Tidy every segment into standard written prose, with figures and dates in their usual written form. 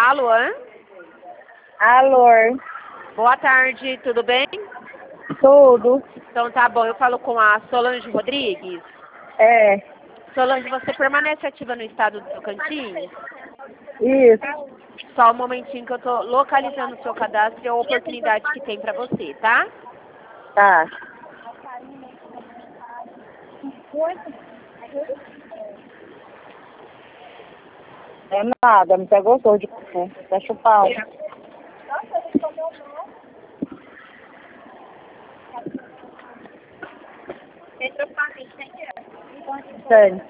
Alô? Alô? Boa tarde, tudo bem? Tudo? Então tá bom, eu falo com a Solange Rodrigues. É. Solange, você permanece ativa no estado do Tocantins? Isso. Só um momentinho que eu tô localizando o seu cadastro e a oportunidade que tem pra você, tá? Tá. É nada, me pegou gostoso de café. Quer chupar um? Sério.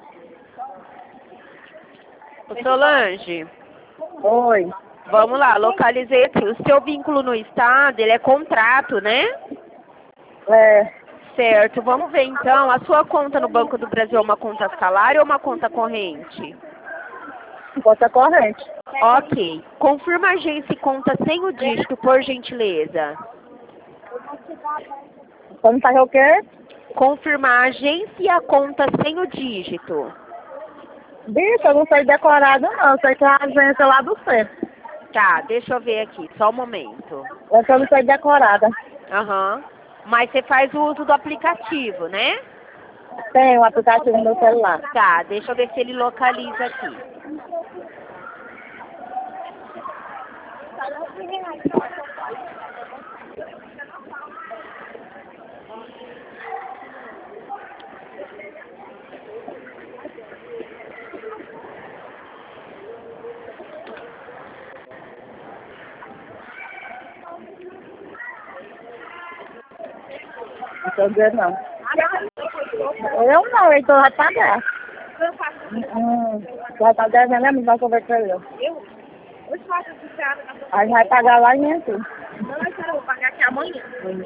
Ô, Solange, Oi. vamos lá, localizei aqui. O seu vínculo no estado, ele é contrato, né? É. Certo, vamos ver então. A sua conta no Banco do Brasil é uma conta salário ou uma conta corrente? Conta corrente. Ok. Confirma a agência e conta sem o dígito, por gentileza. Quando faz o quê? Confirmar a agência e a conta sem o dígito. Bicho, eu não sei decorado não. Eu sei que é a agência lá do centro. Tá, deixa eu ver aqui, só um momento. Eu não sei decorada. Aham. Mas você faz o uso do aplicativo, né? Tem um aplicativo no meu celular. Tá, deixa eu ver se ele localiza aqui. Não tô dizendo não. Eu não, então vai pagar. Vai estar devendo, né? Mas vai conversar eu. Aí vai pagar lá em assim. Não, eu vou pagar aqui amanhã.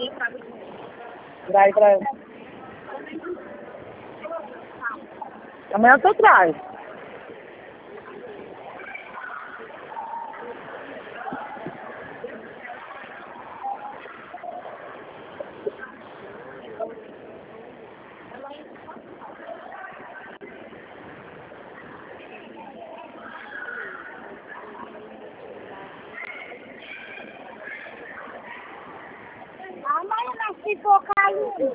Daí pra... Amanhã tu traz. Amanhã nós pipocamos.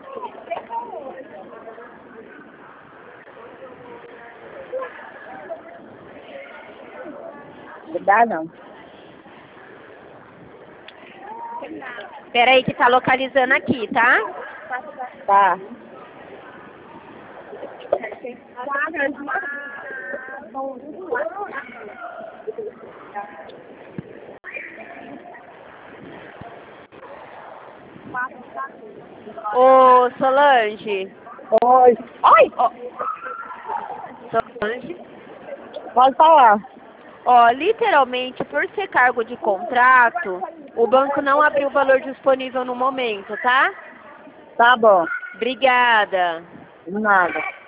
Não dá não. Pera aí que tá localizando aqui, tá? Tá. Ô, Solange. Oi. Oi! Ó, Solange. Pode falar. Ó, literalmente, por ser cargo de contrato, o banco não abriu o valor disponível no momento, tá? Tá bom. Obrigada. Nada.